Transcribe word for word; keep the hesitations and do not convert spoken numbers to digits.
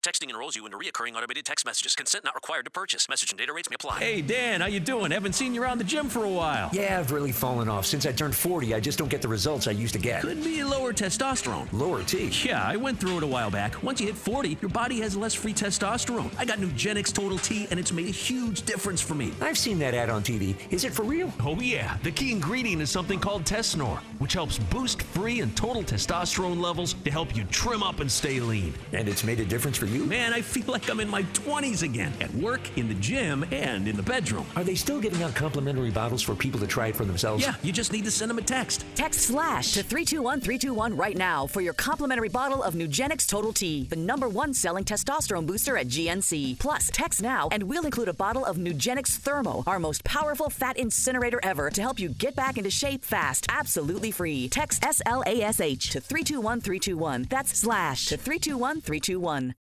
Texting enrolls you into recurring automated text messages. Consent not required to purchase. Message and data rates may apply. Hey, Dan, how you doing? Haven't seen you around the gym for a while. Yeah, I've really fallen off. Since I turned forty, I just don't get the results I used to get. Could be lower testosterone. Lower T? Yeah, I went through it a while back. Once you hit forty, your body has less free testosterone. I got Nugenix Total T, and it's made a huge difference for me. I've seen that ad on T V. Is it for real? Oh, yeah. The key ingredient is something called Tesnor, which helps boost free and total testosterone levels to help you trim up and stay lean. And it's made a difference for you? Man, I feel like I'm in my twenties again, at work, in the gym, and in the bedroom. Are they still giving out complimentary bottles for people to try it for themselves? Yeah, you just need to send them a text. Text SLASH to three two one three two one right now for your complimentary bottle of Nugenix Total T, the number one selling testosterone booster at G N C. Plus, text now and we'll include a bottle of Nugenix Thermo, our most powerful fat incinerator ever, to help you get back into shape fast, absolutely free. Text S L A S H to three two one three two one. That's SLASH to three two one three two one.